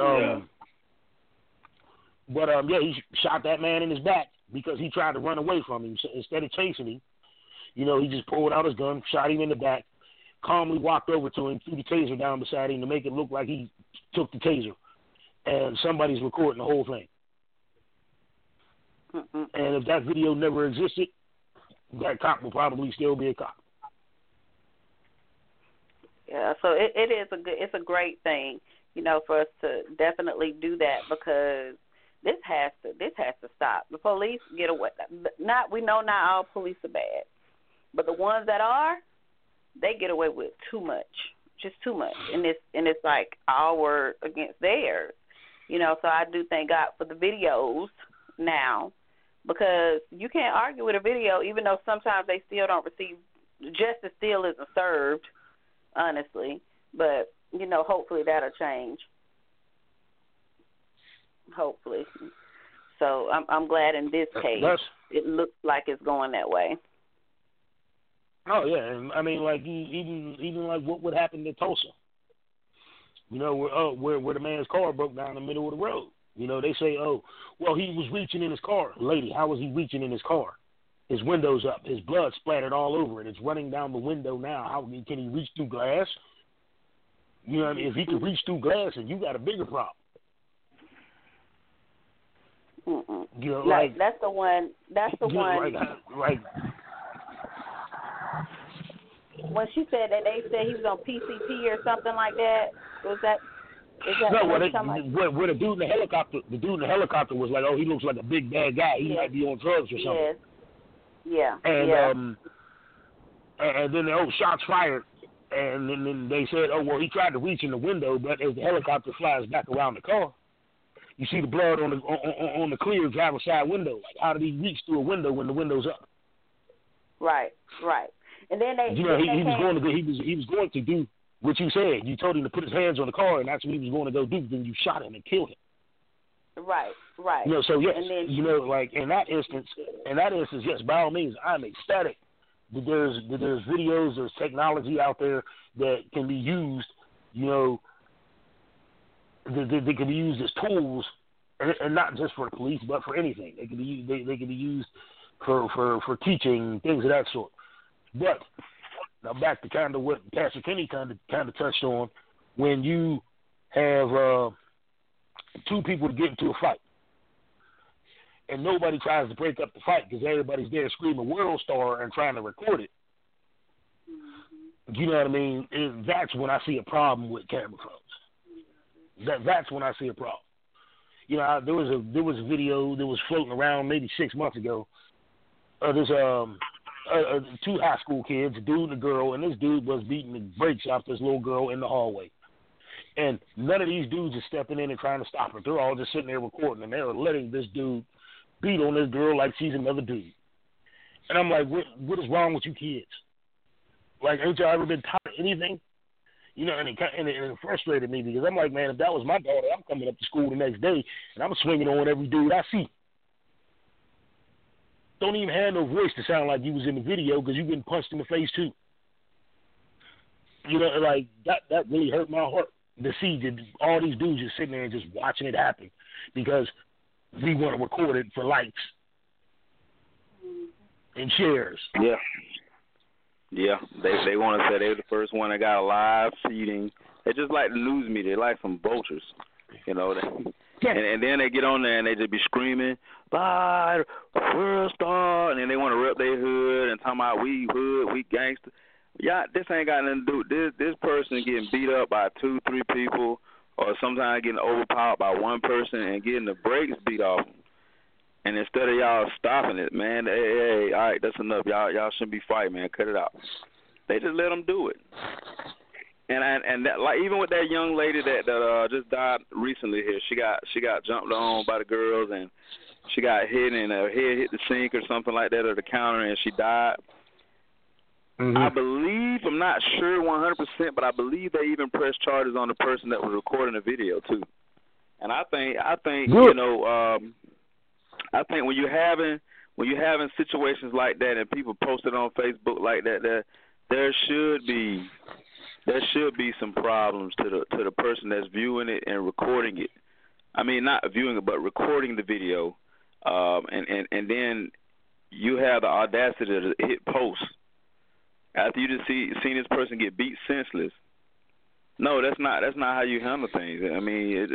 he shot that man in his back because he tried to run away from him. So instead of chasing him, he just pulled out his gun, shot him in the back, calmly walked over to him, threw the taser down beside him to make it look like he took the taser. And somebody's recording the whole thing. And if that video never existed, that cop will probably still be a cop. Yeah, so it's a great thing, for us to definitely do that, because this has to stop. The police get away. We know not all police are bad, but the ones that are, they get away with too much, just too much, and it's like our word against theirs, So I do thank God for the videos now, because you can't argue with a video, even though sometimes they still don't receive justice, still isn't served, honestly. But hopefully that'll change. Hopefully. So I'm glad in this case it looks like it's going that way. Oh yeah, and like even like what would happen to Tulsa? You know, where the man's car broke down in the middle of the road. You know, they say, oh, well, he was reaching in his car. Lady, how was he reaching in his car? His window's up. His blood splattered all over it. It's running down the window now. How can he reach through glass? You know what I mean? If he can reach through glass, then you got a bigger problem. Mm-mm. You know, like that's the one. That's the one. Like when she said that they said he was on PCP or something like that. Was that? Is that no, where the dude in the helicopter was like, oh, he looks like a big bad guy. He might be on drugs or something. Yes. Yeah. And and then shots fired, and then they said, oh well, he tried to reach in the window, but as the helicopter flies back around the car, you see the blood on the clear driver's side window. Like, how did he reach through a window when the window's up? Right. And then they, he was going to do what you said. You told him to put his hands on the car, and that's what he was going to go do. Then you shot him and killed him. Right. You know, so yes, and then, you know, like in that instance, yes, by all means, I'm ecstatic that there's videos, there's technology out there that can be used, you know, they can be used as tools, and not just for the police, but for anything. They can be used. They can be used for teaching, things of that sort. But now back to kind of what Pastor Kenny kind of touched on, when you have two people to get into a fight, and nobody tries to break up the fight because everybody's there screaming "World Star" and trying to record it. You know what I mean? That's when I see a problem with camera phones. That's when I see a problem. You know, there was a video that was floating around maybe 6 months ago. There's two high school kids, a dude and a girl, and this dude was beating the brakes off this little girl in the hallway. And none of these dudes are stepping in and trying to stop her. They're all just sitting there recording, and they're letting this dude beat on this girl like she's another dude. And I'm like, what is wrong with you kids? Like, ain't y'all ever been taught anything? You know, and it frustrated me because I'm like, man, if that was my daughter, I'm coming up to school the next day, and I'm swinging on every dude I see. Don't even have no voice to sound like you was in the video because you've been punched in the face too. You know, like that really hurt my heart to see all these dudes just sitting there and just watching it happen because we want to record it for likes and shares. Yeah, they want to say they're the first one that got a live feeding. They just like the news media. They like some vultures, you know. And then they get on there and they just be screaming, "Bye, World Star," and then they want to rep their hood and talking about we hood, we gangster. Yeah, this ain't got nothing to do. This person getting beat up by 2-3 people, or sometimes getting overpowered by one person and getting the brakes beat off. And instead of y'all stopping it, man, hey, all right, that's enough. Y'all shouldn't be fighting, man. Cut it out. They just let them do it. And that, like, even with that young lady that just died recently here, she got jumped on by the girls and she got hit and her head hit the sink or something like that or the counter and she died. Mm-hmm. I believe, I'm not sure 100%, but I believe they even pressed charges on the person that was recording the video too. And I think you know. I think when you're having situations like that and people post it on Facebook like that, there should be some problems to the person that's viewing it and recording it. I mean, not viewing it, but recording the video, and then you have the audacity to hit post after you just seen this person get beat senseless. No, that's not how you handle things. I mean,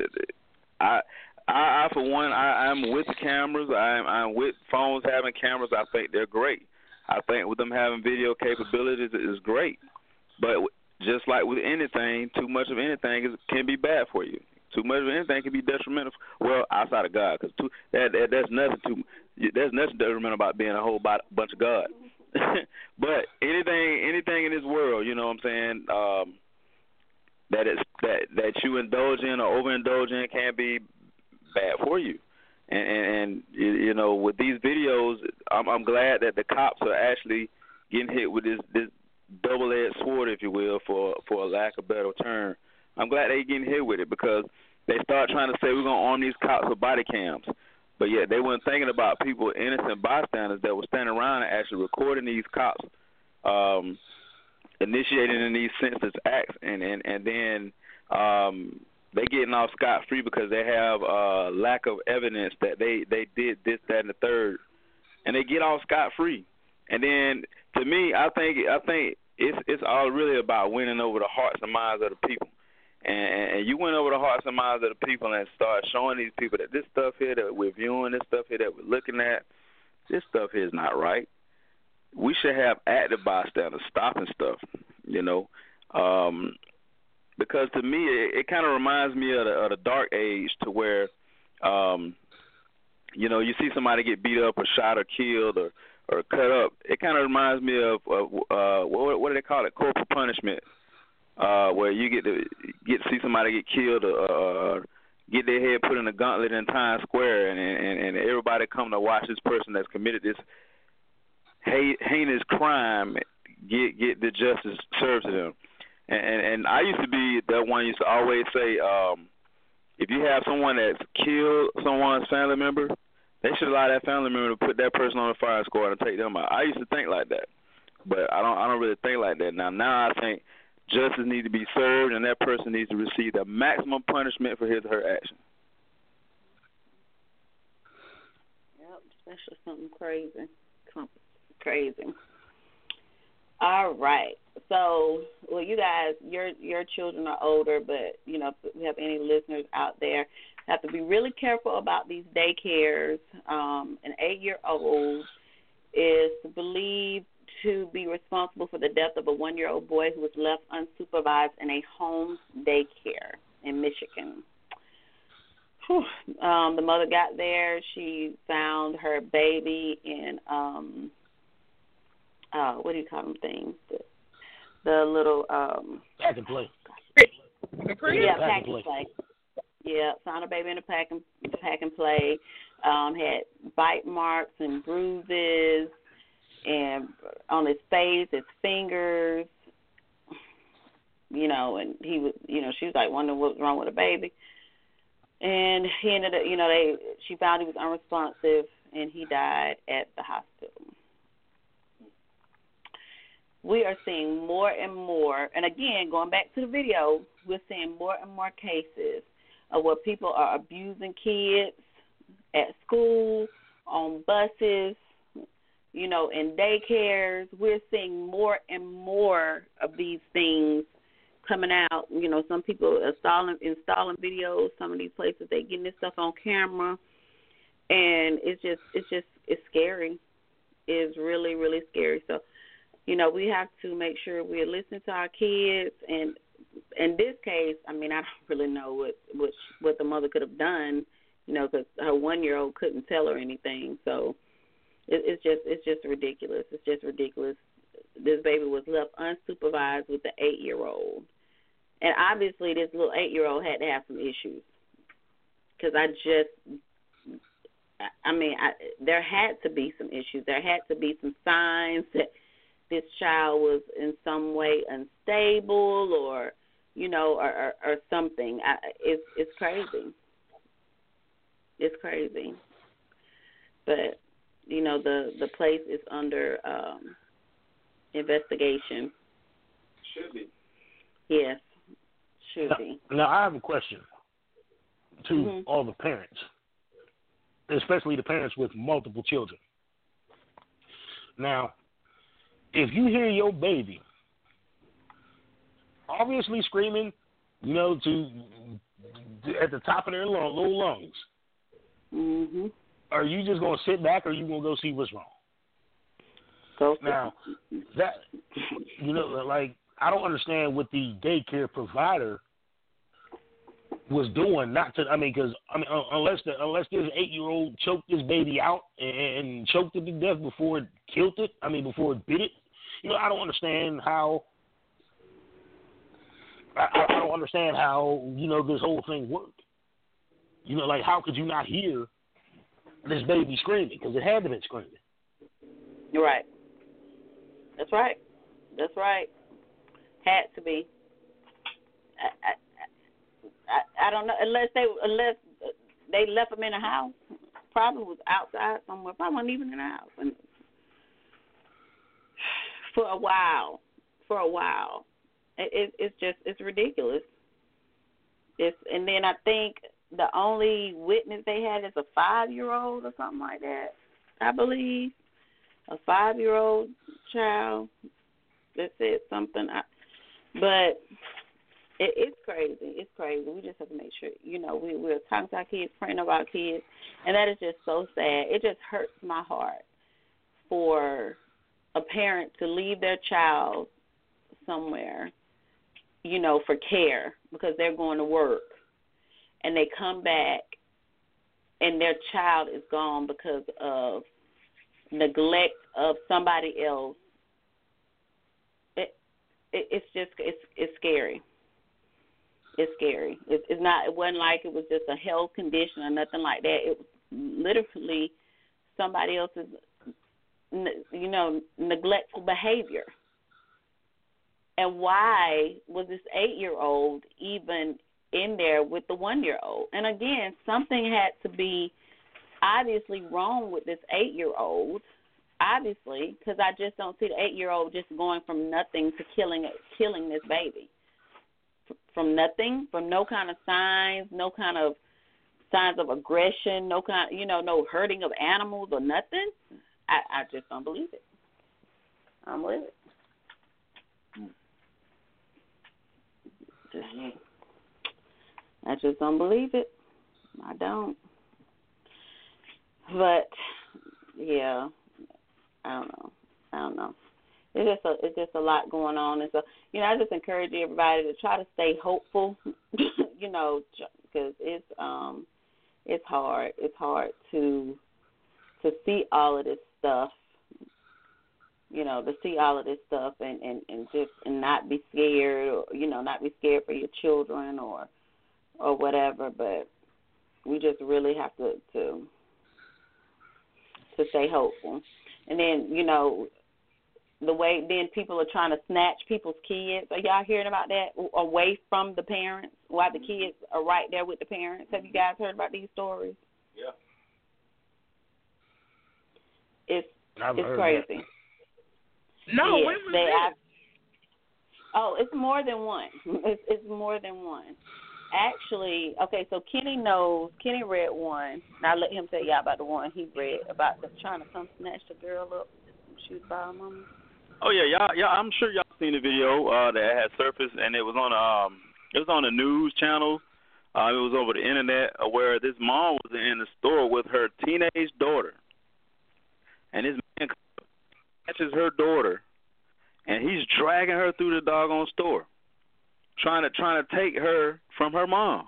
I for one, I'm with the cameras. I'm with phones having cameras. I think they're great. I think with them having video capabilities is great. But just like with anything, too much of anything can be bad for you. Too much of anything can be detrimental. Well, outside of God, because there's nothing detrimental about being a whole bunch of God. But anything in this world, you know what I'm saying, that you indulge in or overindulge in can be bad for you. And you know, with these videos, I'm glad that the cops are actually getting hit with this double-edged sword, if you will, for a lack of a better term. I'm glad they're getting hit with it because they start trying to say we're going to arm these cops with body cams. But yet they weren't thinking about people, innocent bystanders that were standing around and actually recording these cops, initiating in these senseless acts, and then they getting off scot-free because they have lack of evidence that they did this, that, and the third, and they get off scot-free. And then, to me, I think it's all really about winning over the hearts and minds of the people. And you win over the hearts and minds of the people and start showing these people that this stuff here that we're viewing, this stuff here that we're looking at, this stuff here is not right. We should have active bystanders stopping stuff, you know. Because to me, it kind of reminds me of the dark age, to where, you know, you see somebody get beat up or shot or killed or cut up. It kind of reminds me of what do they call it? Corporal punishment, where you get to see somebody get killed or get their head put in a gauntlet in Times Square, and everybody come to watch this person that's committed this heinous crime get the justice served to them. And I used to be that one used to always say, if you have someone that's killed someone's family member, they should allow that family member to put that person on the firing squad and take them out. I used to think like that, but I don't really think like that now. Now I think justice needs to be served, and that person needs to receive the maximum punishment for his or her action. Yep, especially something crazy. All right. So, well, you guys, your children are older, but, you know, if we have any listeners out there, have to be really careful about these daycares. An 8-year-old is believed to be responsible for the death of a 1-year-old boy who was left unsupervised in a home daycare in Michigan. The mother got there. She found her baby in, what do you call them things? The little pack and play. Yeah, pack and play. Yeah, found a baby in a pack and play. Had bite marks and bruises, and on his face, his fingers. You know, and he was, you know, she was like wondering what was wrong with the baby, and he ended up, you know, she found he was unresponsive, and he died at the hospital. We are seeing more and more, and again, going back to the video, we're seeing more and more cases of where people are abusing kids at school, on buses, you know, in daycares. We're seeing more and more of these things coming out. You know, some people are installing videos. Some of these places, they're getting this stuff on camera, and it's scary. It's really, really scary. So, you know, we have to make sure we're listening to our kids. And in this case, I mean, I don't really know what the mother could have done, you know, because her 1-year-old couldn't tell her anything. So it's just ridiculous. It's just ridiculous. This baby was left unsupervised with the 8-year-old, and obviously this little 8-year-old had to have some issues. Because there had to be some issues. There had to be some signs that this child was in some way unstable, or, you know, or something. It's crazy. It's crazy. But, you know, the place is under investigation. Should be. Yes, should be. Now, I have a question to all the parents, especially the parents with multiple children. Now, if you hear your baby obviously screaming, you know, at the top of their little lungs, are you just going to sit back, or are you going to go see what's wrong? Now, that, you know, like, I don't understand what the daycare provider was doing. Unless this 8-year-old choked this baby out and choked it to death before it killed it, before it bit it. You know, I don't understand how. I don't understand how, you know, this whole thing worked. You know, like, how could you not hear this baby screaming? Because it had to be screaming. You're right. That's right. That's right. Had to be. I don't know, unless they left him in the house. Probably was outside somewhere. Probably wasn't even in the house. And for a while. It's ridiculous. And then I think the only witness they had is a 5-year-old or something like that, I believe. A 5-year-old child that said something. But it's crazy. It's crazy. We just have to make sure, we're talking to our kids, praying about our kids, and that is just so sad. It just hurts my heart for a parent to leave their child somewhere, for care because they're going to work, and they come back and their child is gone because of neglect of somebody else. It's scary. It's scary. It wasn't like it was just a health condition or nothing like that. It was literally somebody else's, neglectful behavior. And why was this 8-year-old even in there with the 1-year-old? And again, something had to be obviously wrong with this 8-year-old, obviously, because I just don't see the 8-year-old just going from nothing to killing this baby. From nothing, from no kind of signs, no kind of signs of aggression, no kind, no hurting of animals or nothing. I just don't believe it. I don't believe it. I just don't believe it. I don't. But yeah, I don't know. It's just a lot going on, and so I just encourage everybody to try to stay hopeful, because it's hard. It's hard to see all of this stuff, to see all of this stuff and not be scared, or not be scared for your children or whatever. But we just really have to stay hopeful, and then the way then people are trying to snatch people's kids. Are y'all hearing about that? Away from the parents while the kids are right there with the parents. Have you guys heard about these stories? Yeah. It's crazy. No, yes, when was this? It's more than one. It's more than one. Actually, okay, so Kenny read one. Now let him tell y'all about the one he read about them trying to come snatch the girl up. She was by her mama. Oh yeah, y'all. I'm sure y'all seen the video that had surfaced, and it was on a news channel. It was over the internet where this mom was in the store with her teenage daughter, and this man catches her daughter, and he's dragging her through the doggone store, trying to take her from her mom.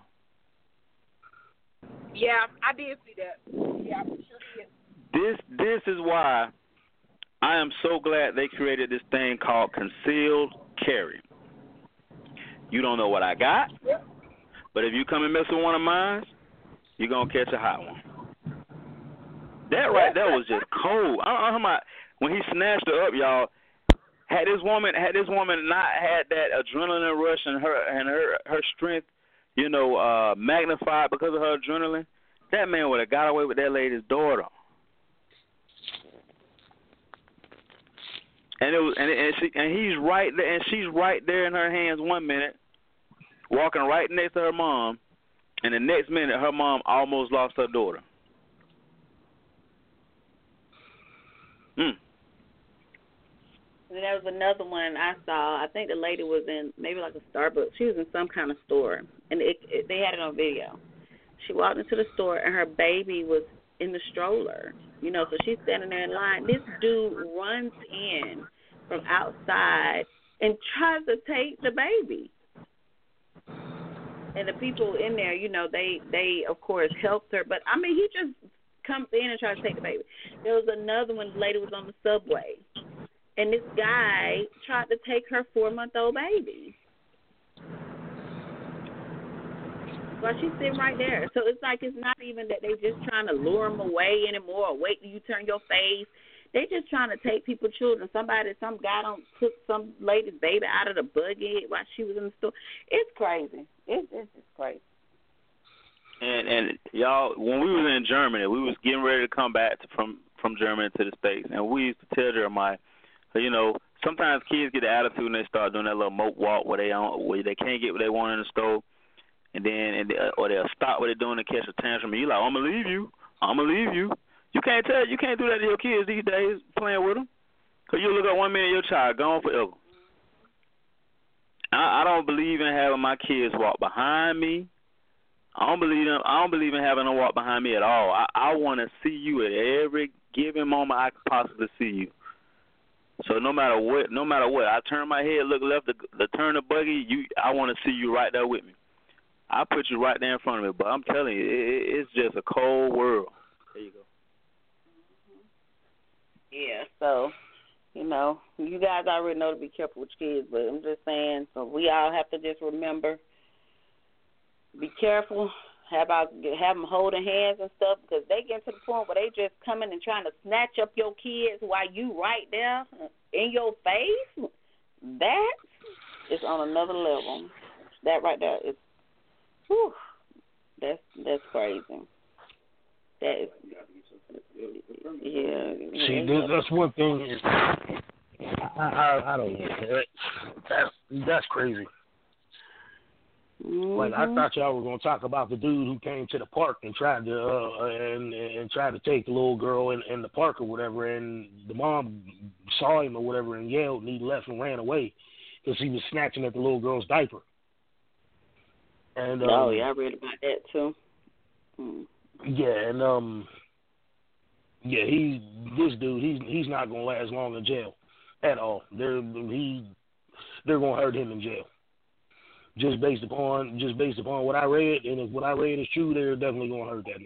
Yeah, I did see that. Yeah, I sure did. This is why I am so glad they created this thing called concealed carry. You don't know what I got, but if you come and mess with one of mine, you're going to catch a hot one. That right there was just cold. I don't know how when he snatched her up, y'all, had this woman not had that adrenaline rush and her strength, magnified because of her adrenaline, that man would have got away with that lady's daughter. And he's right there, and she's right there in her hands 1 minute, walking right next to her mom, and the next minute her mom almost lost her daughter. And there was another one I saw. I think the lady was in maybe like a Starbucks. She was in some kind of store, and they had it on video. She walked into the store, and her baby was in the stroller. So she's standing there in line. This dude runs in from outside and tries to take the baby. And the people in there, they of course helped her. But, he just comes in and tries to take the baby. There was another one, the lady was on the subway. And this guy tried to take her 4-month-old baby. Well, she's sitting right there. So it's like it's not even that they just trying to lure them away anymore or wait till you turn your face. They just trying to take people's children. Some guy took some lady's baby out of the buggy while she was in the store. It's crazy. It's crazy. And y'all, when we was in Germany, we was getting ready to come back from Germany to the States, and we used to tell Jeremiah, sometimes kids get the attitude and they start doing that little mope walk where they can't get what they want in the store. or they'll stop what they're doing and catch a tantrum, and you're like, I'm gonna leave you. You can't do that to your kids these days playing with them, because you look at 1 minute your child gone forever. I don't believe in having my kids walk behind me. I don't believe in having them walk behind me at all. I want to see you at every given moment I could possibly see you. So no matter what, I turn my head, look left, to turn the buggy. I want to see you right there with me. I put you right there in front of me. But I'm telling you, it's just a cold world. There you go. Yeah. So, you guys already know to be careful with your kids, but I'm just saying. So we all have to just remember. Be careful. Have them holding hands and stuff, because they get to the point where they just coming and trying to snatch up your kids while you right there in your face. That is on another level. That right there is, whew, that's crazy. That is, yeah. See, that's one thing. I don't know. That's crazy. Mm-hmm. Like, I thought y'all were gonna talk about the dude who came to the park and tried to take the little girl in the park or whatever, and the mom saw him or whatever and yelled, and he left and ran away because he was snatching at the little girl's diaper. And I read about that too. Yeah, and this dude, he's not gonna last long in jail at all. They're gonna hurt him in jail. Just based upon what I read, and if what I read is true, they're definitely going to hurt that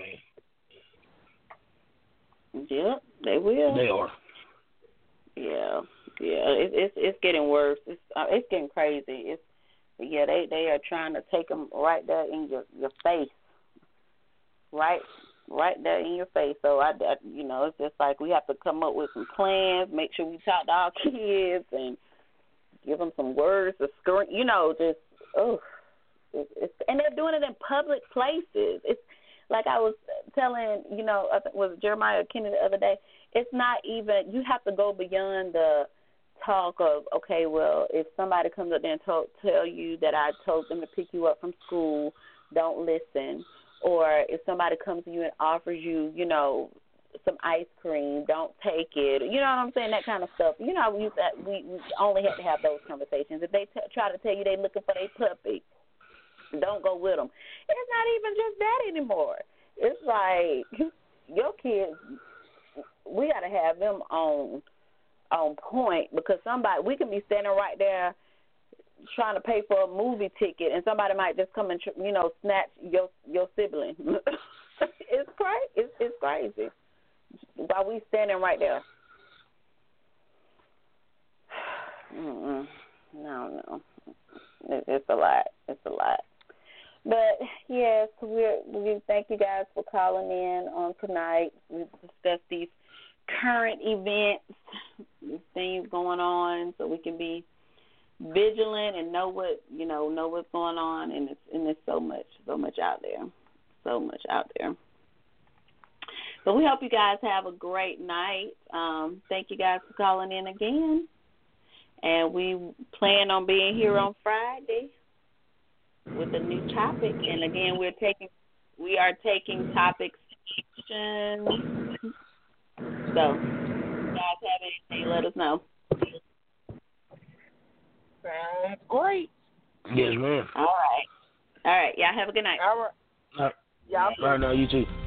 man. Yep, they will. They are. Yeah. It's getting worse. It's getting crazy. They are trying to take them right there in your face, right there in your face. So it's just like we have to come up with some plans. Make sure we talk to our kids and give them some words to scream. Just. Oh, and they're doing it in public places. It's like I was telling, I think it was Jeremiah Kennedy the other day. It's not even, you have to go beyond the talk of, okay, well, if somebody comes up there and tell you that I told them to pick you up from school, don't listen. Or if somebody comes to you and offers you, some ice cream, don't take it. You know what I'm saying? That kind of stuff. We only had to have those conversations. If they try to tell you they're looking for their puppy, don't go with them. It's not even just that anymore. It's like your kids, we got to have them on point, because we can be standing right there trying to pay for a movie ticket, and somebody might just come and snatch your sibling. It's crazy. It's crazy. While we standing right there. No. It's a lot. But, yes, we thank you guys for calling in on tonight. We've discussed these current events, these things going on, so we can be vigilant and know what's going on, and there's so much out there. So much out there. So we hope you guys have a great night. Thank you guys for calling in again. And we plan on being here on Friday with a new topic. And again, we are taking topics. So if you guys have anything, let us know. Sounds great. Yes, ma'am. All right. Y'all have a good night. All right. All right. Now, you too.